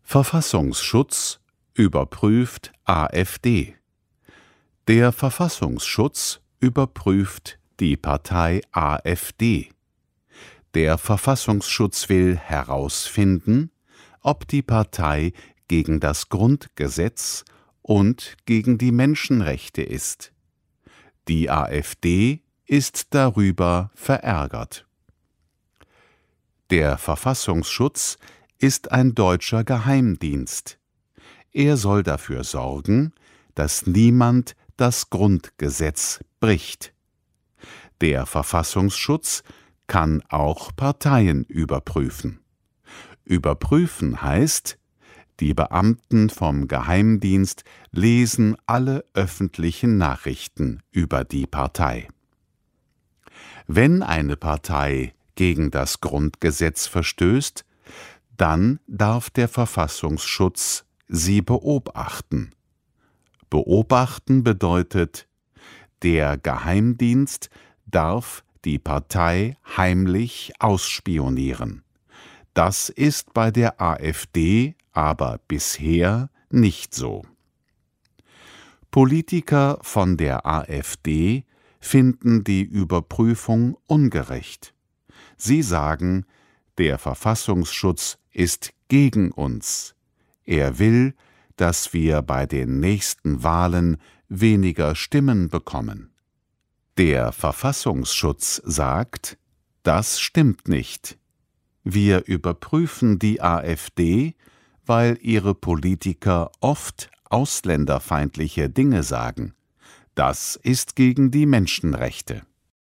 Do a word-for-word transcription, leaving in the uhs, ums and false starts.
Verfassungsschutz überprüft AfD. Der Verfassungsschutz überprüft die Partei AfD. Der Verfassungsschutz will herausfinden, ob die Partei gegen das Grundgesetz und gegen die Menschenrechte ist. Die AfD ist darüber verärgert. Der Verfassungsschutz ist ein deutscher Geheimdienst. Er soll dafür sorgen, dass niemand das Grundgesetz bricht. Der Verfassungsschutz kann auch Parteien überprüfen. Überprüfen heißt, die Beamten vom Geheimdienst lesen alle öffentlichen Nachrichten über die Partei. Wenn eine Partei gegen das Grundgesetz verstößt, dann darf der Verfassungsschutz sie beobachten. Beobachten bedeutet, der Geheimdienst darf die Partei heimlich ausspionieren. Das ist bei der AfD aber bisher nicht so. Politiker von der AfD finden die Überprüfung ungerecht. Sie sagen, der Verfassungsschutz ist gegen uns. Er will, dass wir bei den nächsten Wahlen weniger Stimmen bekommen. Der Verfassungsschutz sagt, das stimmt nicht. Wir überprüfen die AfD, weil ihre Politiker oft ausländerfeindliche Dinge sagen. Das ist gegen die Menschenrechte.